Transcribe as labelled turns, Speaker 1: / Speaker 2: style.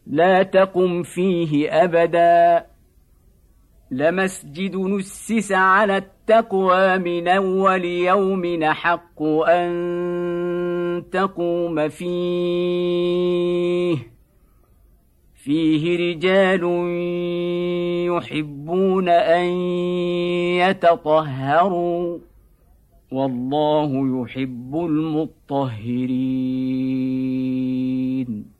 Speaker 1: لا تقم فيه أبدا لمسجد نسس على التقوى من أول يوم أحق أن تقوم فيه رجال يحبون أن يتطهروا والله يحب المطهرين